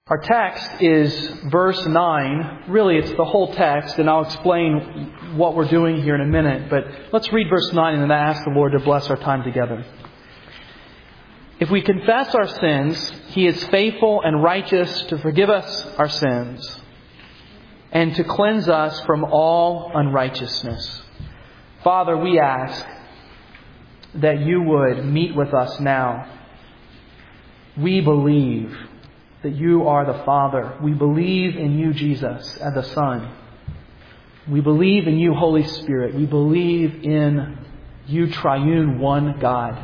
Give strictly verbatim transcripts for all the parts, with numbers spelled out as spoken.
Our text is verse nine. Really, it's the whole text, and I'll explain what we're doing here in a minute. But let's read verse nine and then ask the Lord to bless our time together. If we confess our sins, He is faithful and righteous to forgive us our sins and to cleanse us from all unrighteousness. Father, we ask that You would meet with us now. We believe that You are the Father. We believe in You, Jesus, as the Son. We believe in You, Holy Spirit. We believe in You, triune one God.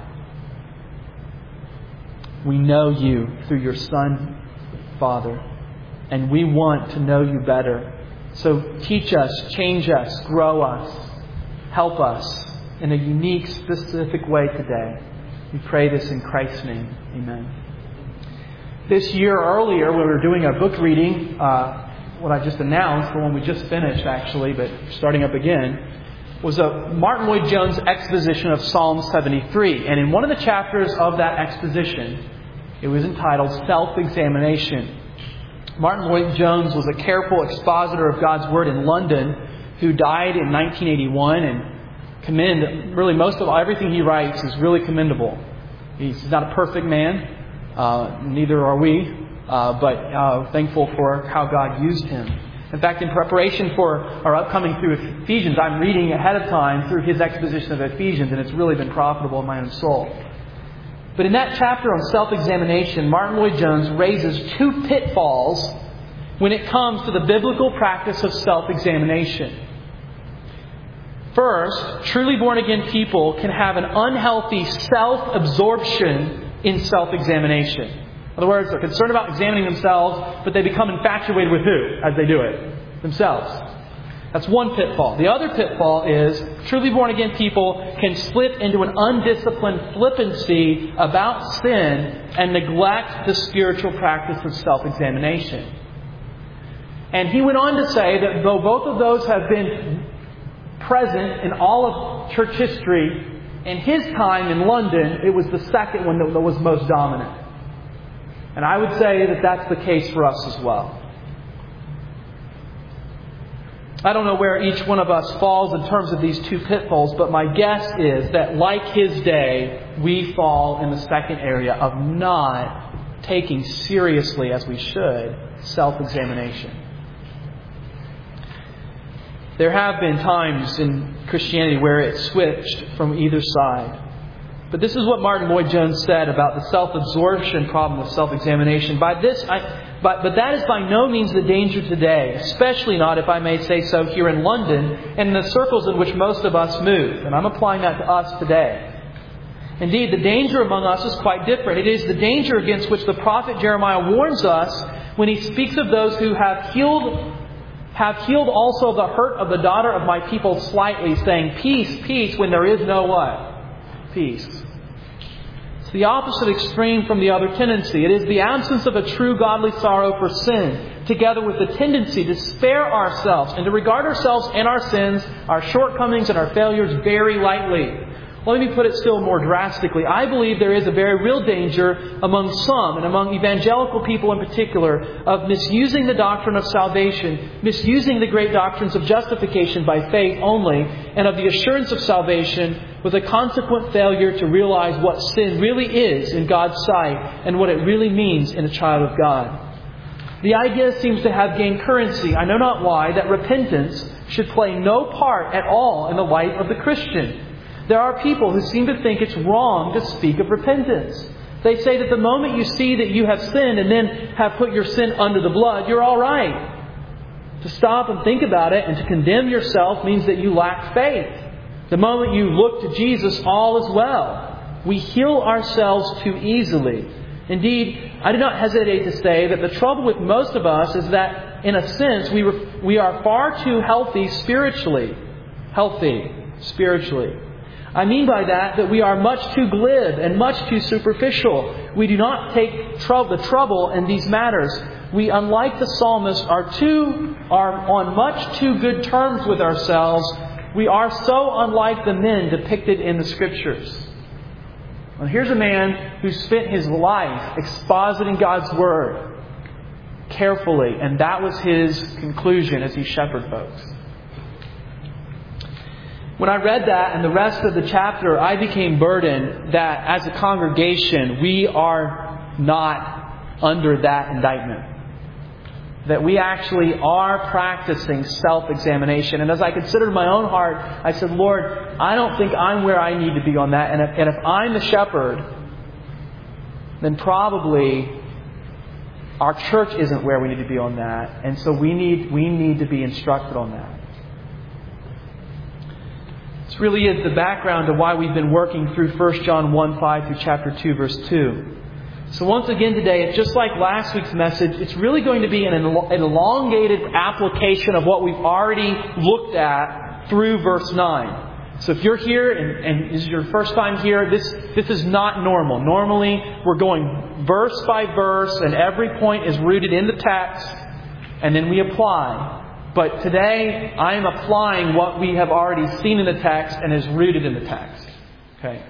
We know You through Your Son, Father, and we want to know You better. So teach us, change us, grow us, help us in a unique, specific way today. We pray this in Christ's name. Amen. This year earlier, when we were doing a book reading, uh, what I just announced, the one we just finished actually, but starting up again, was a Martin Lloyd-Jones exposition of Psalm seventy-three. And in one of the chapters of that exposition, it was entitled Self-Examination. Martin Lloyd-Jones was a careful expositor of God's Word in London who died in nineteen eighty-one, and commend, really most of everything he writes is really commendable. He's not a perfect man. Uh, neither are we, uh, but uh, thankful for how God used him. In fact, in preparation for our upcoming through Ephesians, I'm reading ahead of time through his exposition of Ephesians, and it's really been profitable in my own soul. But in that chapter on self-examination, Martin Lloyd-Jones raises two pitfalls when it comes to the biblical practice of self-examination. First, truly born-again people can have an unhealthy self-absorption in self-examination. In other words, they're concerned about examining themselves, but they become infatuated with who as they do it? Themselves. That's one pitfall. The other pitfall is truly born-again people can slip into an undisciplined flippancy about sin and neglect the spiritual practice of self-examination. And he went on to say that though both of those have been present in all of church history, in his time in London, it was the second one that was most dominant. And I would say that that's the case for us as well. I don't know where each one of us falls in terms of these two pitfalls, but my guess is that like his day, we fall in the second area of not taking seriously, as we should, self-examination. There have been times in Christianity where it switched from either side. But this is what Martin Lloyd-Jones said about the self-absorption problem of self-examination. By this, I, but, but that is by no means the danger today, especially not, if I may say so, here in London and in the circles in which most of us move. And I'm applying that to us today. Indeed, the danger among us is quite different. It is the danger against which the prophet Jeremiah warns us when he speaks of those who have healed have healed also the hurt of the daughter of my people slightly, saying, peace, peace, when there is no what? Peace. It's the opposite extreme from the other tendency. It is the absence of a true godly sorrow for sin, together with the tendency to spare ourselves and to regard ourselves and our sins, our shortcomings and our failures very lightly. Let me put it still more drastically. I believe there is a very real danger among some, and among evangelical people in particular, of misusing the doctrine of salvation, misusing the great doctrines of justification by faith only, and of the assurance of salvation, with a consequent failure to realize what sin really is in God's sight and what it really means in a child of God. The idea seems to have gained currency, I know not why, that repentance should play no part at all in the life of the Christian. There are people who seem to think it's wrong to speak of repentance. They say that the moment you see that you have sinned and then have put your sin under the blood, you're all right. To stop and think about it and to condemn yourself means that you lack faith. The moment you look to Jesus, all is well. We heal ourselves too easily. Indeed, I do not hesitate to say that the trouble with most of us is that, in a sense, we we are far too healthy spiritually. Healthy spiritually. I mean by that that we are much too glib and much too superficial. We do not take trouble, the trouble in these matters. We, unlike the psalmist, are too are on much too good terms with ourselves. We are so unlike the men depicted in the Scriptures. Well, here's a man who spent his life expositing God's Word. carefully. And that was his conclusion as he shepherded folks. When I read that and the rest of the chapter, I became burdened that as a congregation, we are not under that indictment. That we actually are practicing self-examination. And as I considered my own heart, I said, Lord, I don't think I'm where I need to be on that. And if, and if I'm the shepherd, then probably our church isn't where we need to be on that. And so we need, we need to be instructed on that. This really is the background to why we've been working through First John one five through chapter two, verse two. So once again today, it's just like last week's message. It's really going to be an elongated application of what we've already looked at through verse nine. So if you're here and, and this is your first time here, this, this is not normal. Normally, we're going verse by verse and every point is rooted in the text and then we apply. But today, I am applying what we have already seen in the text and is rooted in the text. Okay.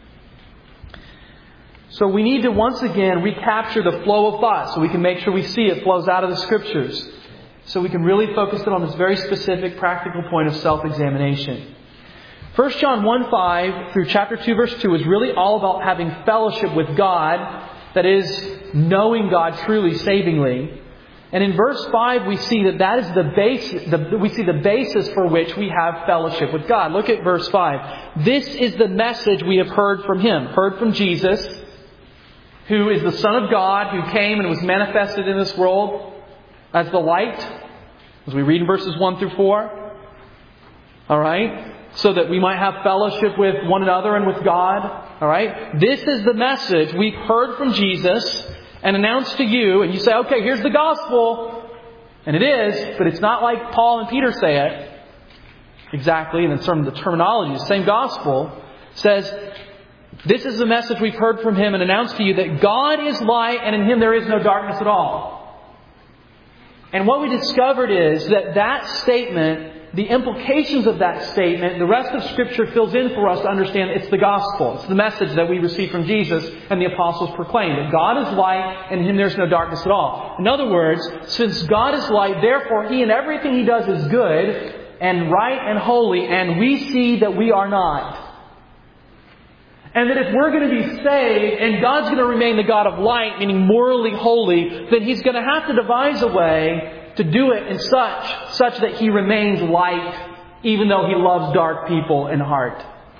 So we need to once again recapture the flow of thought so we can make sure we see it flows out of the Scriptures. So we can really focus it on this very specific practical point of self-examination. First John one five through chapter two verse two is really all about having fellowship with God. That is, knowing God truly, savingly. And in verse five, we see that that is the basis, the, we see the basis for which we have fellowship with God. Look at verse five. This is the message we have heard from Him. Heard from Jesus, who is the Son of God, who came and was manifested in this world as the light, as we read in verses one through four. All right? So that we might have fellowship with one another and with God. All right? This is the message we've heard from Jesus and announced to you, and you say, okay, here's the gospel. And it is, but it's not like Paul and Peter say it. Exactly, and in terms of the terminology, the same gospel says, this is the message we've heard from Him and announced to you, that God is light and in Him there is no darkness at all. And what we discovered is that that statement, the implications of that statement, the rest of Scripture fills in for us to understand it's the gospel. It's the message that we received from Jesus and the apostles proclaimed. That God is light and in Him there's no darkness at all. In other words, since God is light, therefore He and everything He does is good and right and holy, and we see that we are not. And that if we're going to be saved and God's going to remain the God of light, meaning morally holy, then He's going to have to devise a way to do it in such, such that He remains light, even though He loves dark people in heart.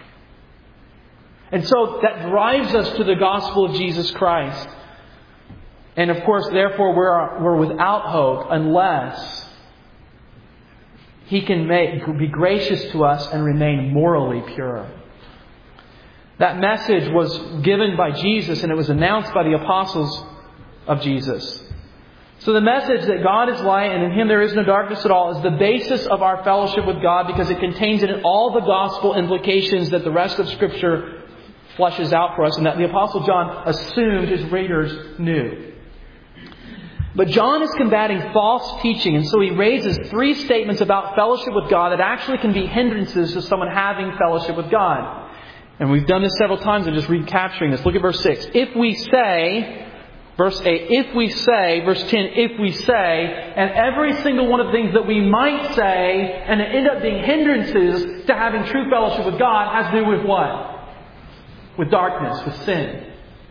And so that drives us to the gospel of Jesus Christ. And of course, therefore, we're, we're without hope unless He can make, be gracious to us and remain morally pure. That message was given by Jesus and it was announced by the apostles of Jesus. So the message that God is light and in Him there is no darkness at all is the basis of our fellowship with God, because it contains in it all the gospel implications that the rest of Scripture flushes out for us and that the Apostle John assumed his readers knew. But John is combating false teaching, and so he raises three statements about fellowship with God that actually can be hindrances to someone having fellowship with God. And we've done this several times. I'm just recapturing this. Look at verse six. If we say, verse eight, if we say, verse ten, if we say, and every single one of the things that we might say and that end up being hindrances to having true fellowship with God has to do with what? With darkness, with sin.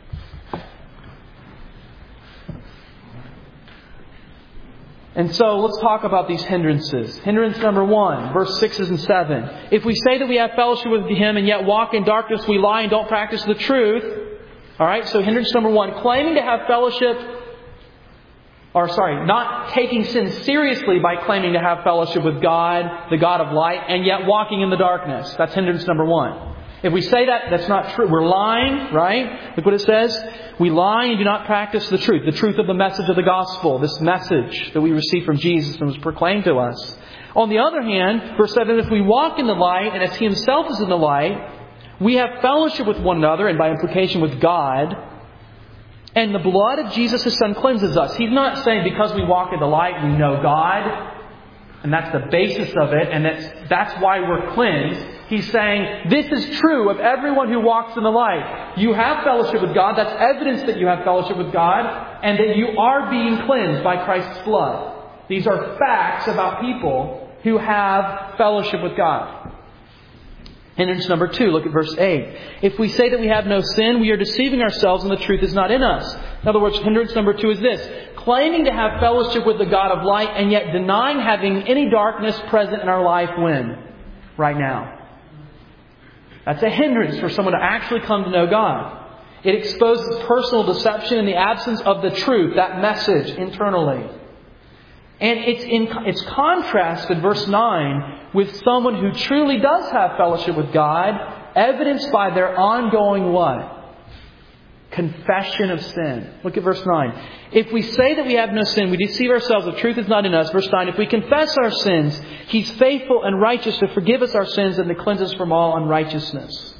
And so let's talk about these hindrances. Hindrance number one, verse sixes and seven. If we say that we have fellowship with Him and yet walk in darkness, we lie and don't practice the truth. All right, so hindrance number one, claiming to have fellowship, or sorry, not taking sin seriously by claiming to have fellowship with God, the God of light, and yet walking in the darkness. That's hindrance number one. If we say that, that's not true. We're lying, right? Look what it says. We lie and do not practice the truth. The truth of the message of the gospel. This message that we received from Jesus and was proclaimed to us. On the other hand, verse seven, if we walk in the light and as He Himself is in the light, we have fellowship with one another and by implication with God. And the blood of Jesus, His Son, cleanses us. He's not saying because we walk in the light we know God. And that's the basis of it. And that's, that's why we're cleansed. He's saying, this is true of everyone who walks in the light. You have fellowship with God. That's evidence that you have fellowship with God and that you are being cleansed by Christ's blood. These are facts about people who have fellowship with God. Hindrance number two, look at verse eight. If we say that we have no sin, we are deceiving ourselves and the truth is not in us. In other words, hindrance number two is this. Claiming to have fellowship with the God of light and yet denying having any darkness present in our life when? Right now. That's a hindrance for someone to actually come to know God. It exposes personal deception in the absence of the truth, that message internally. And it's in it's contrasted, verse nine, with someone who truly does have fellowship with God, evidenced by their ongoing what? Confession of sin. Look at verse nine. If we say that we have no sin, we deceive ourselves, the truth is not in us. Verse nine, if we confess our sins, He's faithful and righteous to forgive us our sins and to cleanse us from all unrighteousness.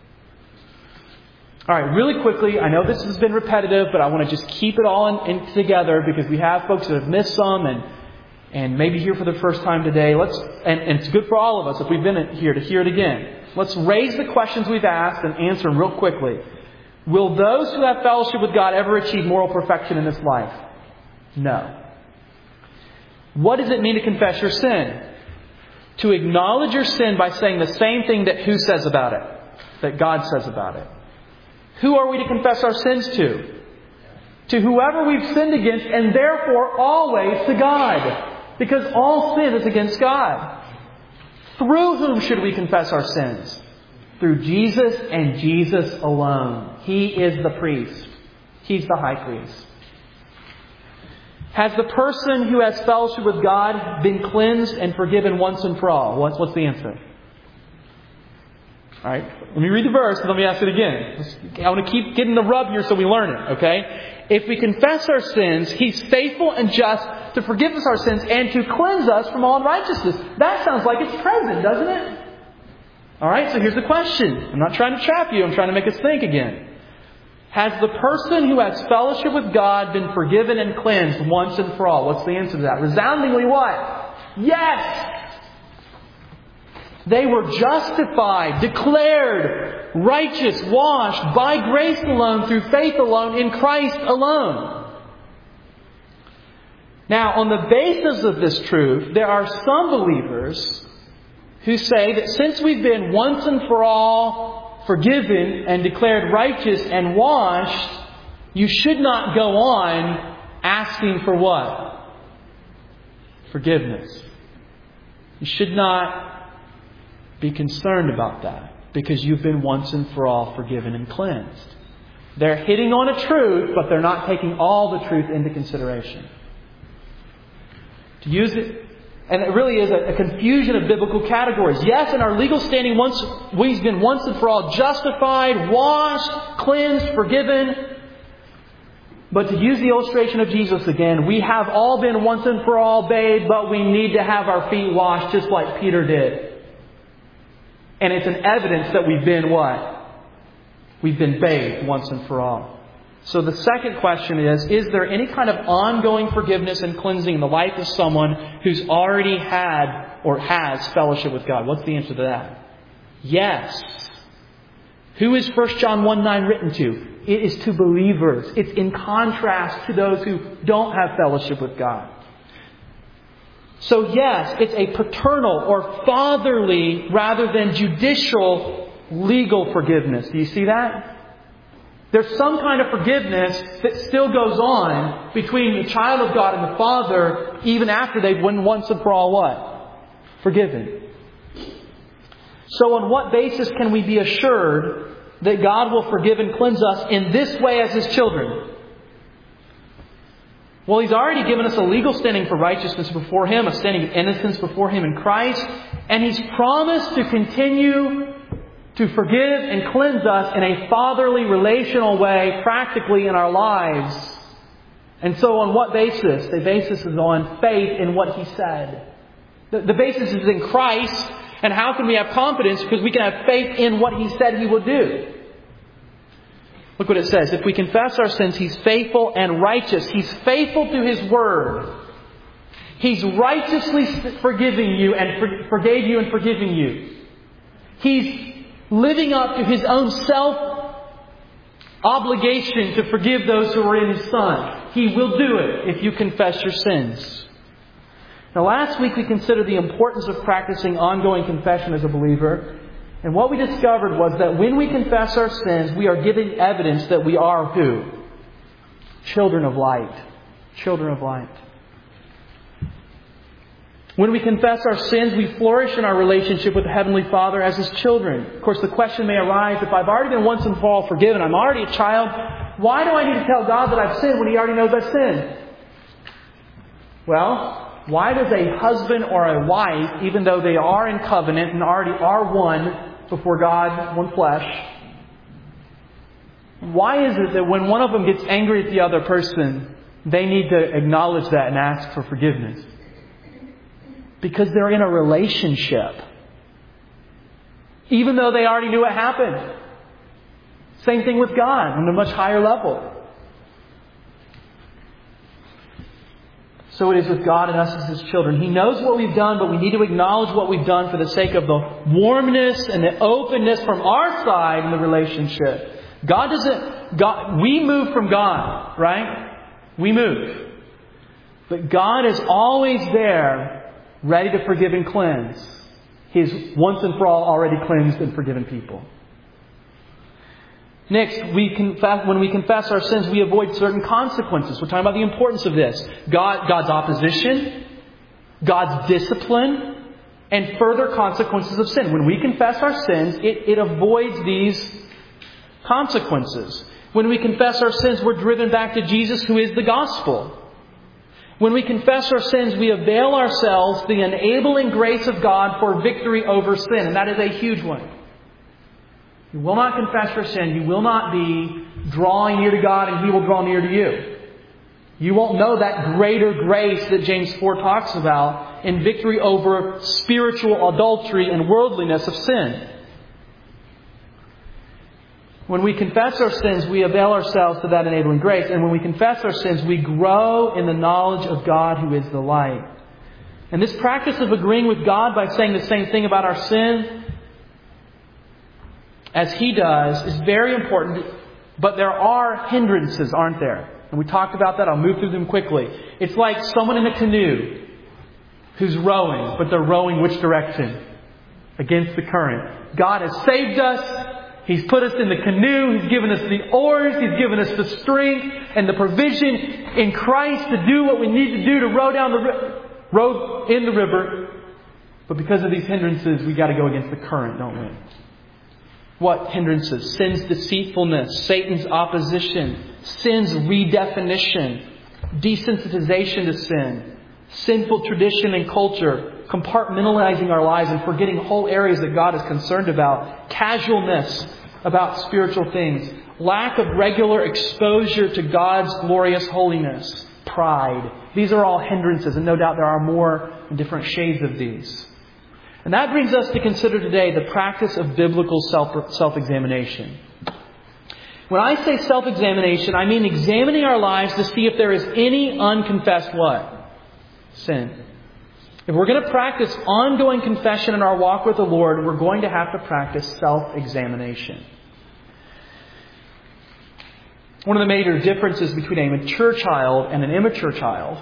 All right, really quickly, I know this has been repetitive, but I want to just keep it all in, in together because we have folks that have missed some and and maybe here for the first time today. Let's and, and it's good for all of us if we've been here to hear it again. Let's raise the questions we've asked and answer them real quickly. Will those who have fellowship with God ever achieve moral perfection in this life? No. What does it mean to confess your sin? To acknowledge your sin by saying the same thing that who says about it? That God says about it. Who are we to confess our sins to? To whoever we've sinned against, and therefore always to God. Because all sin is against God. Through whom should we confess our sins? Through Jesus and Jesus alone. He is the priest. He's the high priest. Has the person who has fellowship with God been cleansed and forgiven once and for all? What's, what's the answer? All right, let me read the verse and let me ask it again. I want to keep getting the rub here so we learn it, okay? If we confess our sins, He's faithful and just to forgive us our sins and to cleanse us from all unrighteousness. That sounds like it's present, doesn't it? All right, so here's the question. I'm not trying to trap you. I'm trying to make us think again. Has the person who has fellowship with God been forgiven and cleansed once and for all? What's the answer to that? Resoundingly what? Yes! They were justified, declared righteous, washed by grace alone, through faith alone, in Christ alone. Now, on the basis of this truth, there are some believers who say that since we've been once and for all forgiven and declared righteous and washed, you should not go on asking for what? Forgiveness. You should not be concerned about that because you've been once and for all forgiven and cleansed. They're hitting on a truth, but they're not taking all the truth into consideration. To use it, and it really is a, a confusion of biblical categories. Yes, in our legal standing, once we've been once and for all justified, washed, cleansed, forgiven. But to use the illustration of Jesus again, we have all been once and for all bathed, but we need to have our feet washed just like Peter did. And it's an evidence that we've been what? We've been bathed once and for all. So the second question is, is there any kind of ongoing forgiveness and cleansing in the life of someone who's already had or has fellowship with God? What's the answer to that? Yes. Who is First John one nine written to? It is to believers. It's in contrast to those who don't have fellowship with God. So yes, it's a paternal or fatherly rather than judicial legal forgiveness. Do you see that? There's some kind of forgiveness that still goes on between the child of God and the Father even after they've been once and for all what? Forgiven. So on what basis can we be assured that God will forgive and cleanse us in this way as His children? Well, He's already given us a legal standing for righteousness before Him, a standing of innocence before Him in Christ. And He's promised to continue to forgive and cleanse us in a fatherly, relational way, practically in our lives. And so on what basis? The basis is on faith in what He said. The, the basis is in Christ. And how can we have confidence? Because we can have faith in what He said He will do. Look what it says. If we confess our sins, He's faithful and righteous. He's faithful to His word. He's righteously forgiving you and for, forgave you and forgiving you. He's living up to His own self-obligation to forgive those who are in His Son. He will do it if you confess your sins. Now, last week we considered the importance of practicing ongoing confession as a believer. And what we discovered was that when we confess our sins, we are giving evidence that we are who? Children of light. Children of light. When we confess our sins, we flourish in our relationship with the Heavenly Father as His children. Of course, the question may arise, if I've already been once and for all forgiven, I'm already a child, why do I need to tell God that I've sinned when He already knows I've sinned? Well, why does a husband or a wife, even though they are in covenant and already are one before God, one flesh, why is it that when one of them gets angry at the other person, they need to acknowledge that and ask for forgiveness? Because they're in a relationship. Even though they already knew what happened. Same thing with God on a much higher level. So it is with God and us as His children. He knows what we've done, but we need to acknowledge what we've done for the sake of the warmness and the openness from our side in the relationship. God doesn't... God, we move from God, right? We move. But God is always there, ready to forgive and cleanse His once and for all already cleansed and forgiven people. Next, we confess, when we confess our sins, we avoid certain consequences. We're talking about the importance of this. God, God's opposition, God's discipline, and further consequences of sin. When we confess our sins, it, it avoids these consequences. When we confess our sins, we're driven back to Jesus, who is the gospel. When we confess our sins, we avail ourselves the enabling grace of God for victory over sin. And that is a huge one. You will not confess your sin. You will not be drawing near to God and He will draw near to you. You won't know that greater grace that James four talks about in victory over spiritual adultery and worldliness of sin. When we confess our sins, we avail ourselves to that enabling grace. And when we confess our sins, we grow in the knowledge of God who is the light. And this practice of agreeing with God by saying the same thing about our sin as He does is very important. But there are hindrances, aren't there? And we talked about that. I'll move through them quickly. It's like someone in a canoe who's rowing, but they're rowing which direction? Against the current. God has saved us. He's put us in the canoe. He's given us the oars. He's given us the strength and the provision in Christ to do what we need to do to row down the ri- row in the river. But because of these hindrances, we got to go against the current, don't we? What hindrances? Sin's deceitfulness, Satan's opposition, sin's redefinition, desensitization to sin, sinful tradition and culture, compartmentalizing our lives and forgetting whole areas that God is concerned about, casualness about spiritual things, lack of regular exposure to God's glorious holiness, pride. These are all hindrances, and no doubt there are more and different shades of these. And that brings us to consider today the practice of biblical self, self-examination. When I say self-examination, I mean examining our lives to see if there is any unconfessed what? Sin. If we're going to practice ongoing confession in our walk with the Lord, we're going to have to practice self-examination. One of the major differences between a mature child and an immature child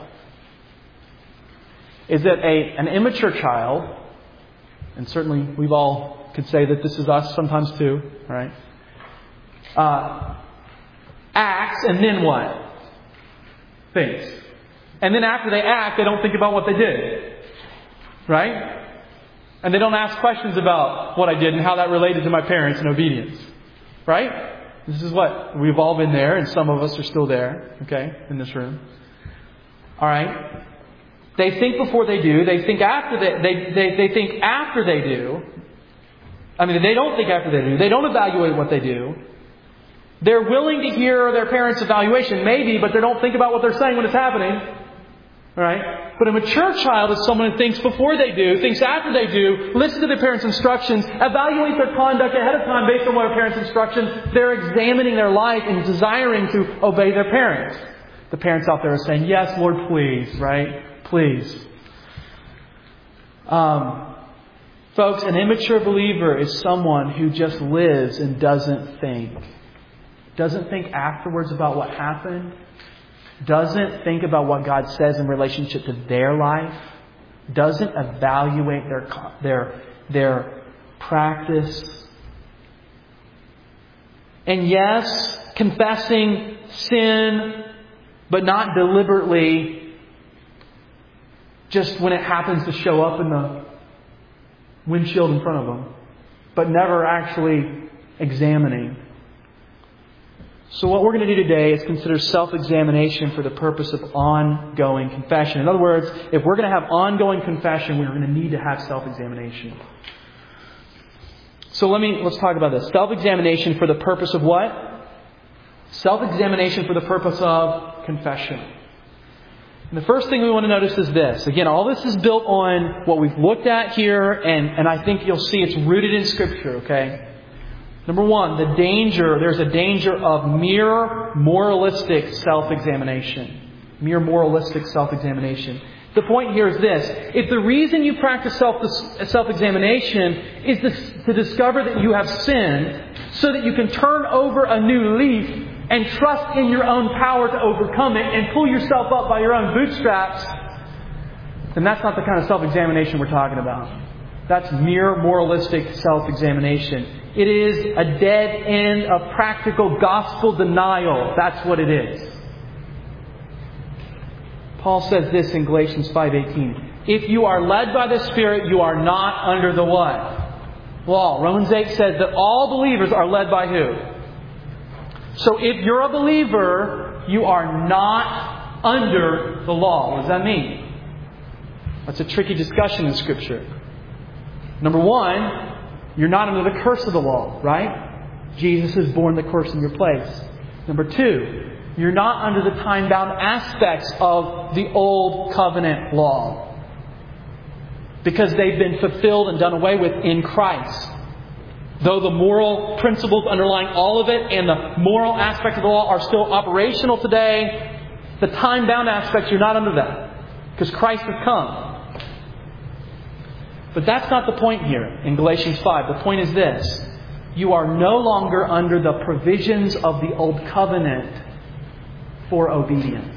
is that a, an immature child, and certainly we've all could say that this is us sometimes too, right? Uh, acts and then what? Thinks. And then after they act, they don't think about what they did. Right? And they don't ask questions about what I did and how that related to my parents and obedience. Right? This is what we've all been there, and some of us are still there, okay, in this room. Alright? They think before they do. They think after they, they, they, they think after they do. I mean, they don't think after they do. They don't evaluate what they do. They're willing to hear their parents' evaluation, maybe, but they don't think about what they're saying when it's happening. Right? But a mature child is someone who thinks before they do, thinks after they do, listens to their parents' instructions, evaluates their conduct ahead of time based on what their parents' instructions. They're examining their life and desiring to obey their parents. The parents out there are saying, yes, Lord, please, right? Please. Um, Folks, an immature believer is someone who just lives and doesn't think. Doesn't think afterwards about what happened. Doesn't think about what God says in relationship to their life. Doesn't evaluate their their their practice. And yes, confessing sin, but not deliberately, just when it happens to show up in the windshield in front of them, but never actually examining. So what we're going to do today is consider self-examination for the purpose of ongoing confession. In other words, if we're going to have ongoing confession, we're going to need to have self-examination. So let me, let's talk about this. Self-examination for the purpose of what? Self-examination for the purpose of confession. And the first thing we want to notice is this. Again, all this is built on what we've looked at here, and, and I think you'll see it's rooted in Scripture, okay? Number one, the danger, there's a danger of mere moralistic self-examination. Mere moralistic self-examination. The point here is this. If the reason you practice self, self-examination is to, to discover that you have sinned so that you can turn over a new leaf and trust in your own power to overcome it and pull yourself up by your own bootstraps, then that's not the kind of self-examination we're talking about. That's mere moralistic self-examination. It is a dead end of practical gospel denial. That's what it is. Paul says this in Galatians five eighteen. If you are led by the Spirit, you are not under the what? Law. Romans eight says that all believers are led by who? So if you're a believer, you are not under the law. What does that mean? That's a tricky discussion in Scripture. Number one, you're not under the curse of the law, right? Jesus has borne the curse in your place. Number two, you're not under the time-bound aspects of the old covenant law, because they've been fulfilled and done away with in Christ. Though the moral principles underlying all of it and the moral aspect of the law are still operational today, the time-bound aspects, you're not under that, because Christ has come. But that's not the point here in Galatians five. The point is this. You are no longer under the provisions of the old covenant for obedience.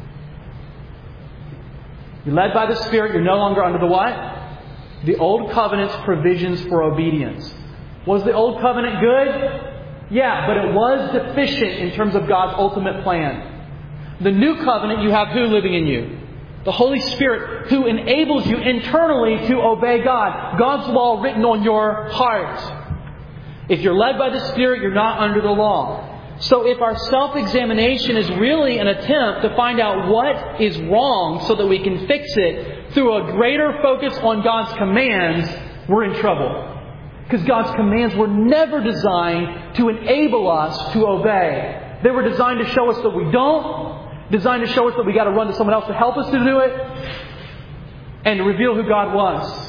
You're led by the Spirit. You're no longer under the what? The old covenant's provisions for obedience. Was the old covenant good? Yeah, but it was deficient in terms of God's ultimate plan. The new covenant, you have who living in you? The Holy Spirit, who enables you internally to obey God. God's law written on your heart. If you're led by the Spirit, you're not under the law. So if our self-examination is really an attempt to find out what is wrong so that we can fix it through a greater focus on God's commands, we're in trouble. Because God's commands were never designed to enable us to obey. They were designed to show us that we don't. Designed to show us that we got to run to someone else to help us to do it. And to reveal who God was.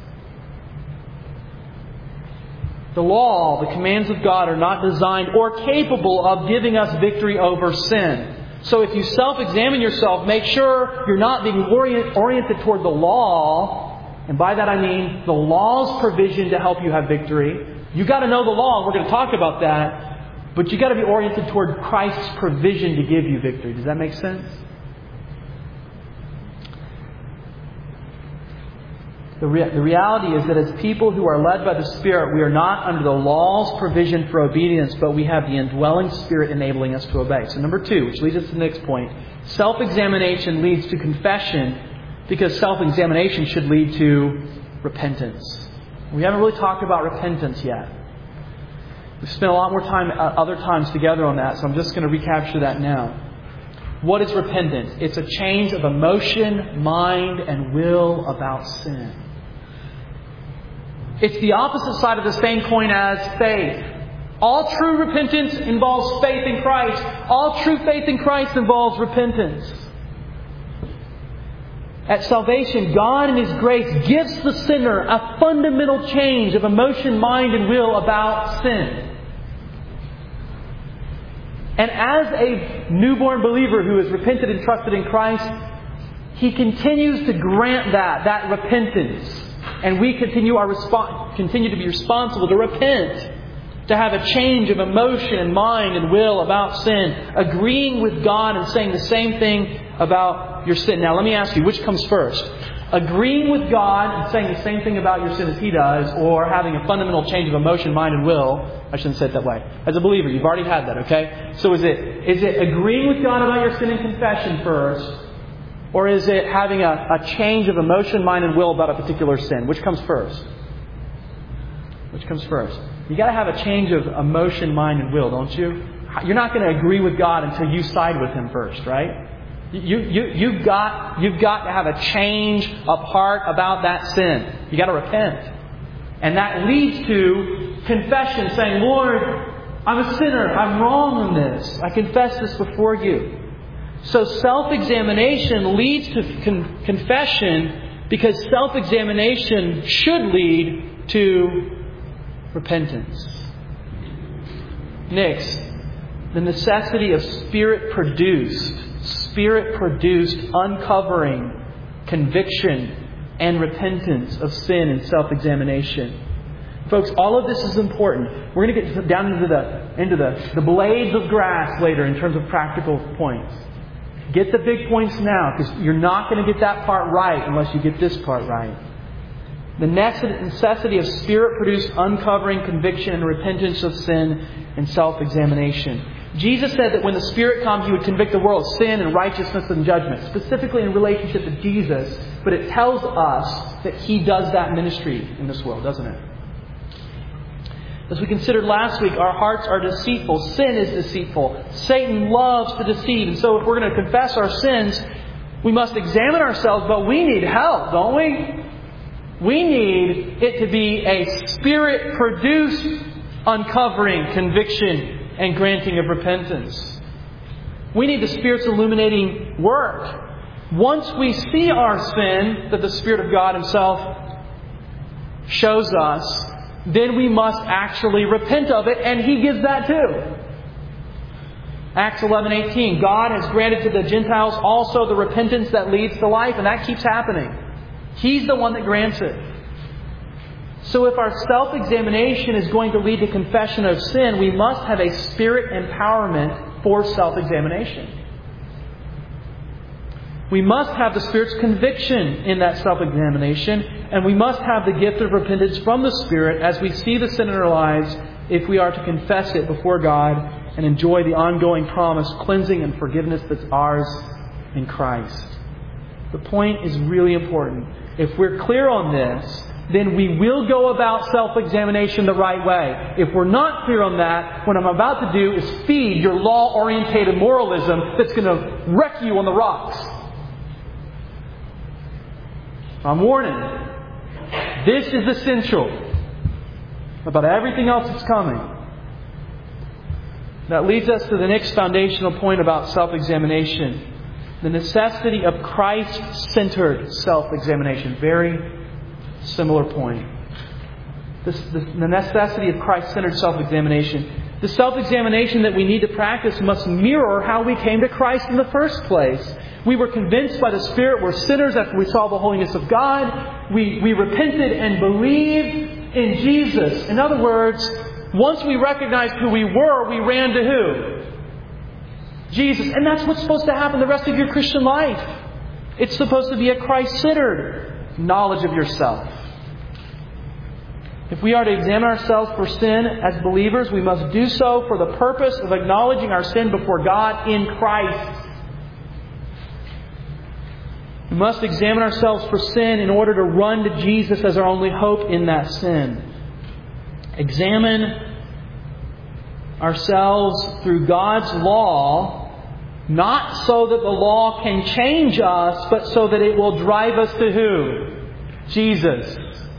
The law, the commands of God are not designed or capable of giving us victory over sin. So if you self-examine yourself, make sure you're not being orient, oriented toward the law. And by that I mean the law's provision to help you have victory. You've got to know the law, and we're going to talk about that. But you've got to be oriented toward Christ's provision to give you victory. Does that make sense? The, rea- the reality is that as people who are led by the Spirit, we are not under the law's provision for obedience, but we have the indwelling Spirit enabling us to obey. So number two, which leads us to the next point, self-examination leads to confession, because self-examination should lead to repentance. We haven't really talked about repentance yet. We've spent a lot more time uh, other times together on that, so I'm just going to recapture that now. What is repentance? It's a change of emotion, mind, and will about sin. It's the opposite side of the same coin as faith. All true repentance involves faith in Christ. All true faith in Christ involves repentance. At salvation, God in His grace gives the sinner a fundamental change of emotion, mind, and will about sin. And as a newborn believer who has repented and trusted in Christ, He continues to grant that, that repentance. and we continue our respo- continue to be responsible to repent, to have a change of emotion and mind and will about sin, agreeing with God and saying the same thing about your sin. Now, let me ask you, which comes first? Agreeing with God and saying the same thing about your sin as He does, or having a fundamental change of emotion, mind, and will? I shouldn't say it that way. As a believer, you've already had that, okay? So is it is it agreeing with God about your sin in confession first, or is it having a, a change of emotion, mind, and will about a particular sin? Which comes first? Which comes first? You've got to have a change of emotion, mind, and will, don't you? You're not going to agree with God until you side with Him first, right? You, you, you've got, you've got to have a change of heart about that sin. You've got to repent. And that leads to confession, saying, Lord, I'm a sinner. I'm wrong in this. I confess this before You. So self-examination leads to con- confession because self-examination should lead to repentance. Next, the necessity of Spirit-produced, Spirit-produced uncovering, conviction, and repentance of sin and self-examination. Folks, all of this is important. We're going to get down into the into the, the blades of grass later in terms of practical points. Get the big points now, because you're not going to get that part right unless you get this part right. The necessity of Spirit-produced uncovering, conviction, and repentance of sin and self-examination. Jesus said that when the Spirit comes, He would convict the world of sin and righteousness and judgment, specifically in relationship to Jesus. But it tells us that He does that ministry in this world, doesn't it? As we considered last week, our hearts are deceitful. Sin is deceitful. Satan loves to deceive. And so if we're going to confess our sins, we must examine ourselves, but we need help, don't we? We need it to be a Spirit-produced uncovering, conviction, and granting of repentance. We need the Spirit's illuminating work. Once we see our sin that the Spirit of God Himself shows us, then we must actually repent of it, and He gives that too. Acts eleven eighteen, God has granted to the Gentiles also the repentance that leads to life, and that keeps happening. He's the one that grants it. So if our self-examination is going to lead to confession of sin, we must have a Spirit empowerment for self-examination. We must have the Spirit's conviction in that self-examination, and we must have the gift of repentance from the Spirit as we see the sin in our lives if we are to confess it before God and enjoy the ongoing promised cleansing and forgiveness that's ours in Christ. The point is really important. If we're clear on this, then we will go about self-examination the right way. If we're not clear on that, what I'm about to do is feed your law-orientated moralism that's going to wreck you on the rocks. I'm warning. This is essential about everything else that's coming. That leads us to the next foundational point about self-examination. The necessity of Christ-centered self-examination. Very similar point. This, the, the necessity of Christ-centered self-examination. The self-examination that we need to practice must mirror how we came to Christ in the first place. We were convinced by the Spirit we're sinners after we saw the holiness of God. We, we repented and believed in Jesus. In other words, once we recognized who we were, we ran to who? Jesus. And that's what's supposed to happen the rest of your Christian life. It's supposed to be a Christ-centered knowledge of yourself. If we are to examine ourselves for sin as believers, we must do so for the purpose of acknowledging our sin before God in Christ. We must examine ourselves for sin in order to run to Jesus as our only hope in that sin. Examine ourselves through God's law, not so that the law can change us, but so that it will drive us to who? Jesus.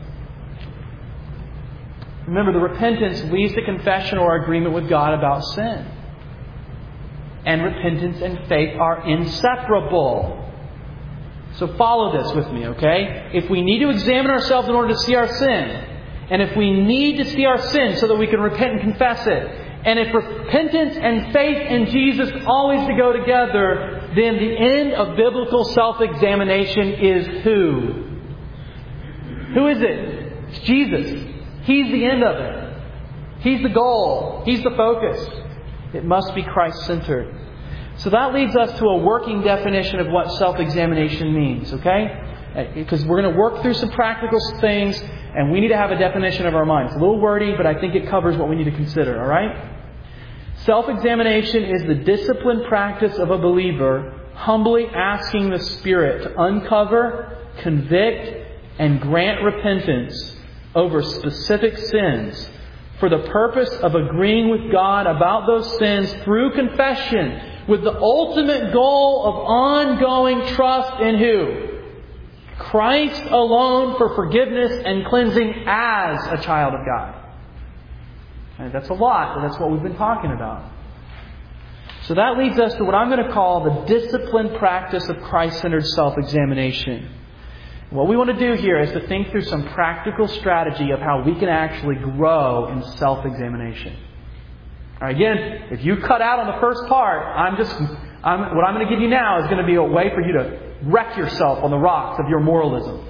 Remember, the repentance leads to confession or agreement with God about sin. And repentance and faith are inseparable. So follow this with me, okay? If we need to examine ourselves in order to see our sin, and if we need to see our sin so that we can repent and confess it, and if repentance and faith in Jesus always to go together, then the end of biblical self-examination is who? Who is it? It's Jesus. He's the end of it. He's the goal. He's the focus. It must be Christ-centered. So that leads us to a working definition of what self-examination means, okay? Because we're going to work through some practical things, and we need to have a definition of our mind. It's a little wordy, but I think it covers what we need to consider, all right? Self-examination is the disciplined practice of a believer humbly asking the Spirit to uncover, convict, and grant repentance over specific sins for the purpose of agreeing with God about those sins through confession, with the ultimate goal of ongoing trust in who? Christ alone for forgiveness and cleansing as a child of God. And that's a lot, but that's what we've been talking about. So that leads us to what I'm going to call the disciplined practice of Christ-centered self-examination. What we want to do here is to think through some practical strategy of how we can actually grow in self-examination. All right, again, if you cut out on the first part, I'm just, I'm, what I'm going to give you now is going to be a way for you to wreck yourself on the rocks of your moralism.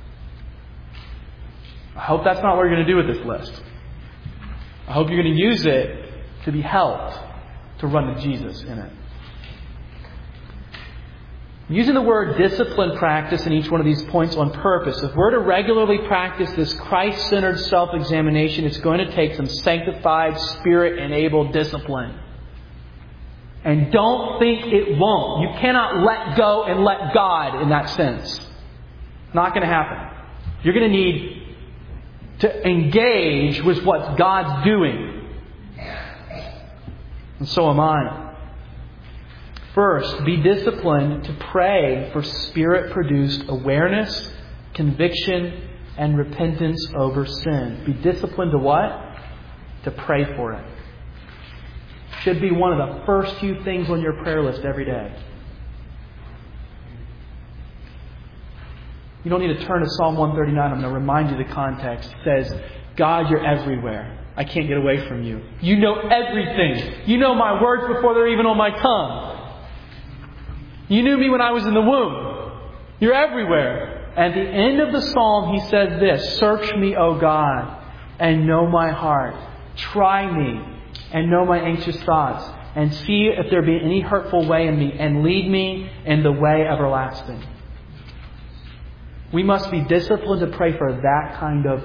I hope that's not what you're going to do with this list. I hope you're going to use it to be helped to run to Jesus in it. I'm using the word discipline practice in each one of these points on purpose. If we're to regularly practice this Christ-centered self-examination, it's going to take some sanctified, Spirit-enabled discipline. And don't think it won't. You cannot let go and let God in that sense. Not going to happen. You're going to need to engage with what God's doing. And so am I. First, be disciplined to pray for Spirit-produced awareness, conviction, and repentance over sin. Be disciplined to what? To pray for it. Should be one of the first few things on your prayer list every day. You don't need to turn to Psalm one thirty-nine. I'm going to remind you the context. It says, God, you're everywhere. I can't get away from you. You know everything. You know my words before they're even on my tongue. You knew me when I was in the womb. You're everywhere. At the end of the psalm, he says this, search me, O God, and know my heart. Try me and know my anxious thoughts, and see if there be any hurtful way in me, and lead me in the way everlasting. We must be disciplined to pray for that kind of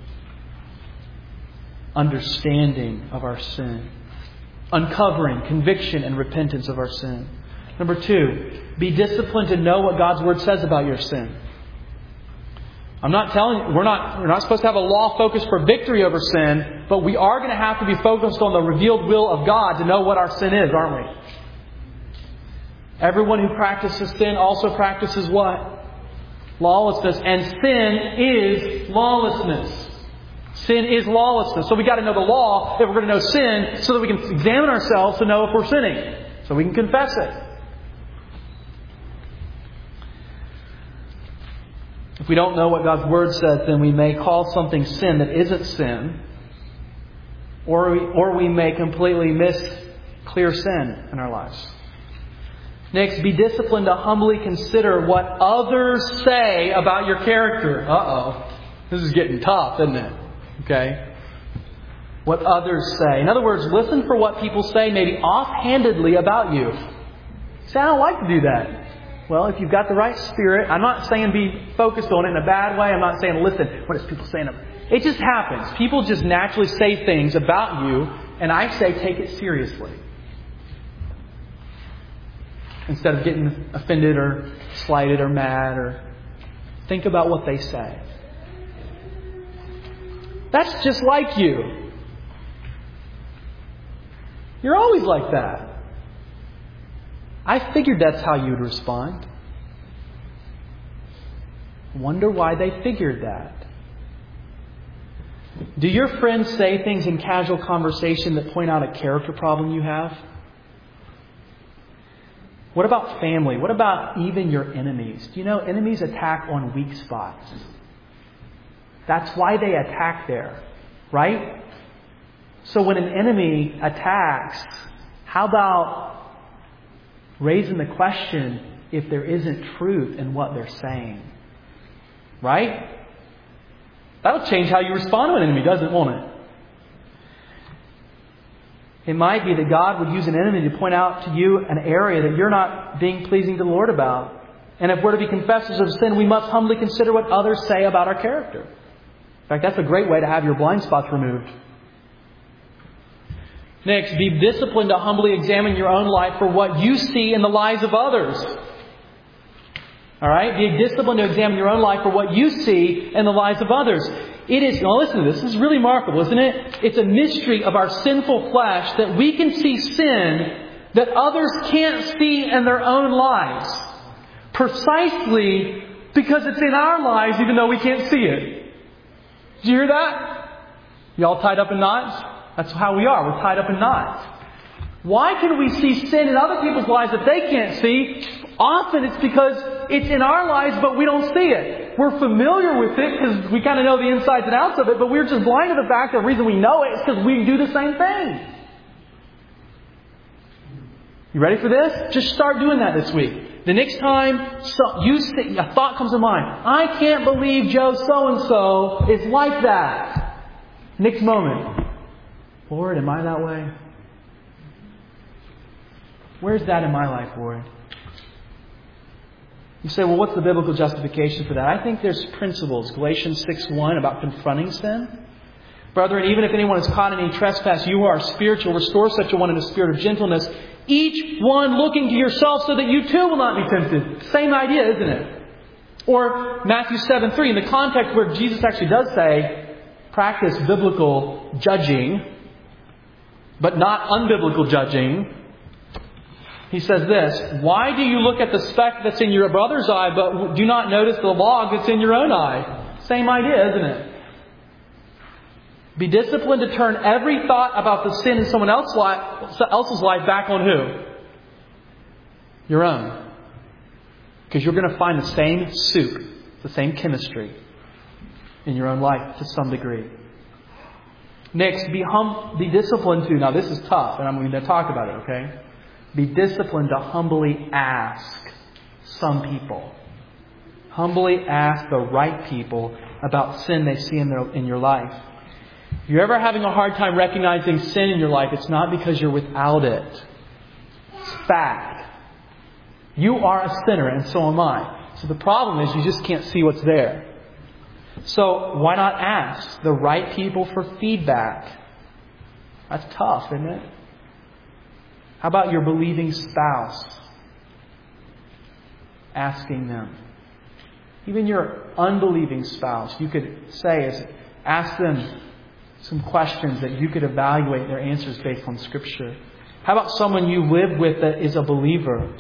understanding of our sin. Uncovering, conviction, and repentance of our sin. Number two, be disciplined to know what God's Word says about your sin. I'm not telling you, we're not, we're not supposed to have a law focus for victory over sin, but we are going to have to be focused on the revealed will of God to know what our sin is, aren't we? Everyone who practices sin also practices what? Lawlessness. And sin is lawlessness. Sin is lawlessness. So we've got to know the law if we're going to know sin, so that we can examine ourselves to know if we're sinning. So we can confess it. If we don't know what God's Word says, then we may call something sin that isn't sin. Or we, or we may completely miss clear sin in our lives. Next, be disciplined to humbly consider what others say about your character. Uh-oh. This is getting tough, isn't it? Okay? What others say. In other words, listen for what people say maybe offhandedly about you. Say, I don't like to do that. Well, if you've got the right spirit, I'm not saying be focused on it in a bad way. I'm not saying listen, what is people saying? It just happens. People just naturally say things about you, and I say take it seriously. Instead of getting offended or slighted or mad, or think about what they say. That's just like you. You're always like that. I figured that's how you'd respond. Wonder why they figured that. Do your friends say things in casual conversation that point out a character problem you have? What about family? What about even your enemies? Do you know enemies attack on weak spots? That's why they attack there, right? So when an enemy attacks, how about raising the question if there isn't truth in what they're saying? Right? That'll change how you respond to an enemy, doesn't it? Won't it? It might be that God would use an enemy to point out to you an area that you're not being pleasing to the Lord about. And if we're to be confessors of sin, we must humbly consider what others say about our character. In fact, that's a great way to have your blind spots removed. Next, be disciplined to humbly examine your own life for what you see in the lives of others. All right? Be disciplined to examine your own life for what you see in the lives of others. It is, now listen to this, this is really remarkable, isn't it? It's a mystery of our sinful flesh that we can see sin that others can't see in their own lives. Precisely because it's in our lives even though we can't see it. Did you hear that? Y'all tied up in knots? That's how we are. We're tied up in knots. Why can we see sin in other people's lives that they can't see? Often it's because it's in our lives but we don't see it. We're familiar with it because we kind of know the insides and outs of it, but we're just blind to the fact that the reason we know it is because we do the same thing. You ready for this? Just start doing that this week. The next time so you see, a thought comes to mind, I can't believe Joe so-and-so is like that. Next moment, Lord, am I that way? Where's that in my life, Lord? You say, well, what's the biblical justification for that? I think there's principles. Galatians six one about confronting sin. Brethren, even if anyone is caught in any trespass, you who are spiritual, restore such a one in a spirit of gentleness, each one looking to yourself so that you too will not be tempted. Same idea, isn't it? Or Matthew seven three, in the context where Jesus actually does say, practice biblical judging, but not unbiblical judging. He says this, why do you look at the speck that's in your brother's eye, but do not notice the log that's in your own eye? Same idea, isn't it? Be disciplined to turn every thought about the sin in someone else's life back on who? Your own. Because you're going to find the same soup, the same chemistry in your own life to some degree. Next, be hum- be disciplined to, now this is tough, and I'm going to talk about it, okay? Be disciplined to humbly ask some people. Humbly ask the right people about sin they see in, their, in your life. If you're ever having a hard time recognizing sin in your life, it's not because you're without it. It's fact. You are a sinner and so am I. So the problem is you just can't see what's there. So why not ask the right people for feedback? That's tough, isn't it? How about your believing spouse? Asking them. Even your unbelieving spouse, you could say, is ask them some questions that you could evaluate their answers based on Scripture. How about someone you live with that is a believer?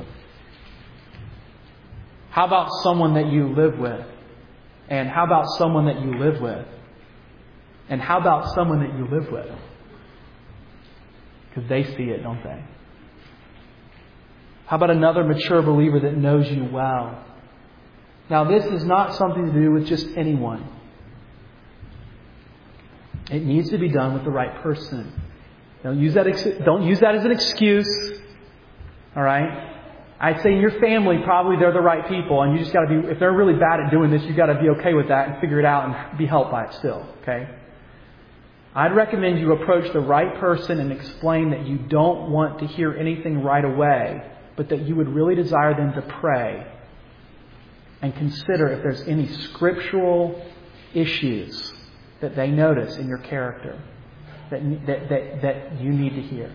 How about someone that you live with? And how about someone that you live with? And how about someone that you live with? Because they see it, don't they? How about another mature believer that knows you well? Now, this is not something to do with just anyone. It needs to be done with the right person. Don't use that, don't use that as an excuse. All right? I'd say in your family, probably they're the right people. And you just got to be, if they're really bad at doing this, you've got to be okay with that and figure it out and be helped by it still. Okay? I'd recommend you approach the right person and explain that you don't want to hear anything right away, but that you would really desire them to pray and consider if there's any scriptural issues that they notice in your character that, that, that, that you need to hear.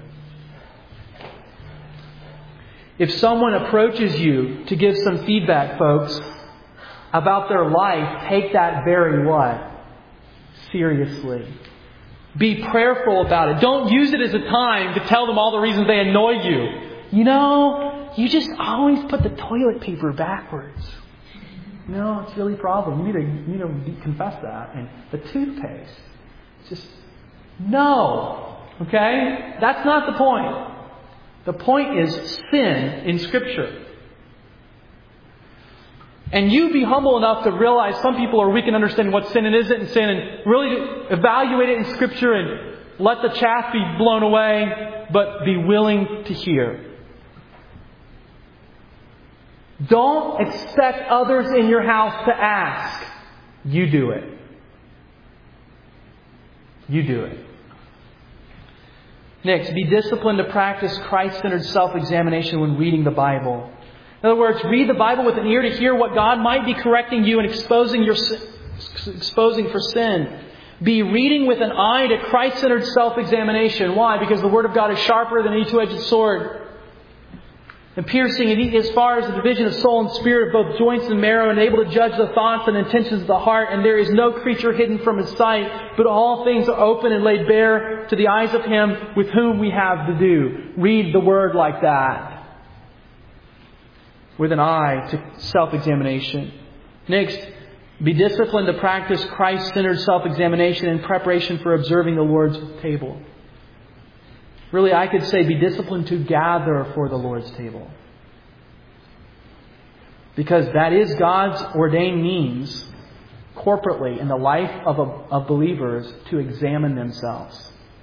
If someone approaches you to give some feedback, folks, about their life, take that very what? Seriously. Be prayerful about it. Don't use it as a time to tell them all the reasons they annoy you. You know, you just always put the toilet paper backwards. No, it's really a problem. You need to, you need to confess that. And the toothpaste. Just, no. Okay? That's not the point. The point is sin in Scripture. And you be humble enough to realize some people are weak in understanding what sin and isn't in sin, and really evaluate it in Scripture and let the chaff be blown away, but be willing to hear. Don't expect others in your house to ask. You do it. You do it. Next, be disciplined to practice Christ-centered self-examination when reading the Bible. In other words, read the Bible with an ear to hear what God might be correcting you and exposing your exposing for sin. Be reading with an eye to Christ-centered self-examination. Why? Because the Word of God is sharper than any two-edged sword, and piercing and as far as the division of soul and spirit, both joints and marrow, and able to judge the thoughts and intentions of the heart. And there is no creature hidden from His sight, but all things are open and laid bare to the eyes of Him with whom we have to do. Read the Word like that, with an eye to self-examination. Next, be disciplined to practice Christ-centered self-examination in preparation for observing the Lord's table. Really, I could say be disciplined to gather for the Lord's table. Because that is God's ordained means, corporately, in the life of, a, of believers, to examine themselves.